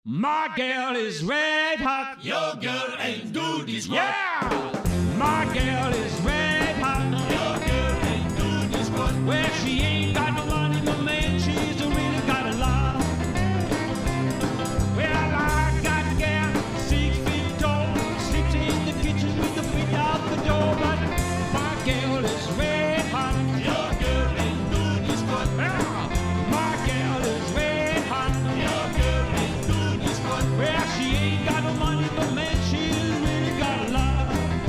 My girl is red hot. Your girl ain't good this one. Yeah! My girl is red hot. Your girl ain't good this one. Well, she ain't got no money, but man, she's really got a lot. Well, I got a gal 6 feet tall, sleeps in the kitchen with the feet out the door. But my girl is red hot. Your girl ain't good this one. Yeah! My girl is red hot. Your girl ain't good this one. Well, she ain't got no money, but man, she's really got a lot.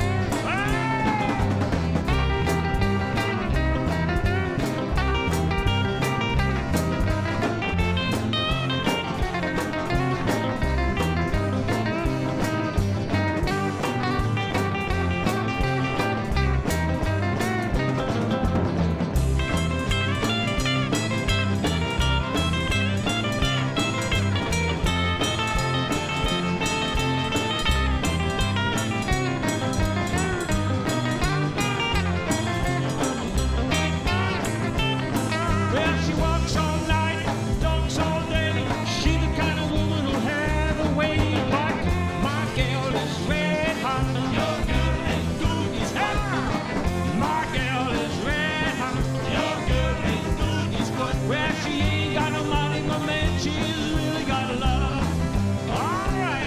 Well, she walks all night, talks all day. She's the kind of woman who'll have her way. But my girl is red hot. Your girl ain't good this one. My girl is red hot. Your girl ain't good this one. Well, she ain't got no money, but man, she's really got a lot. All right.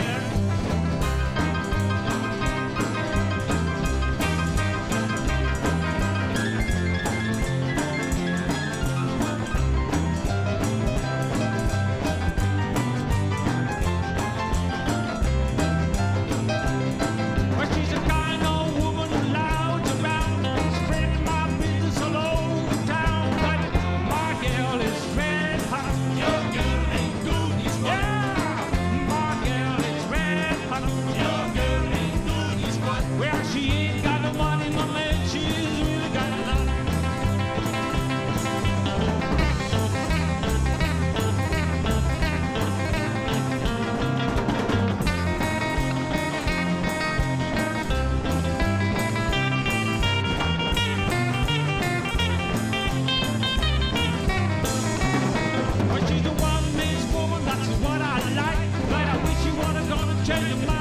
Well, she's the kind of woman who louds around, spreading my business all over town. But my girl is red hot. Your girl ain't good this one. Yeah, my girl is red hot. Your girl ain't good this one. Well, she ain't got no money, my man, she's really got a lot. Well, she's the one-man's woman, that's what I like. But I wish you were gonna change your mind.